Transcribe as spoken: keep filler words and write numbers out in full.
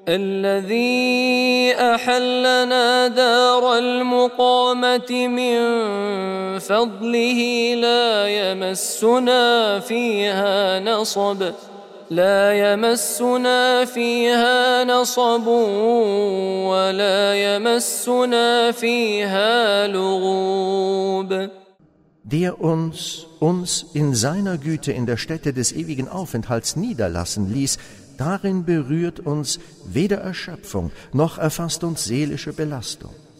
الذي أحلنا دار المقامة من فضله لا يمسنا فيها نصب لا يمسنا فيها نصب ولا يمسنا فيها لغوب. Der uns, uns in seiner Güte in der Stätte des ewigen Aufenthalts niederlassen ließ, darin berührt uns weder Erschöpfung, noch erfasst uns seelische Belastung.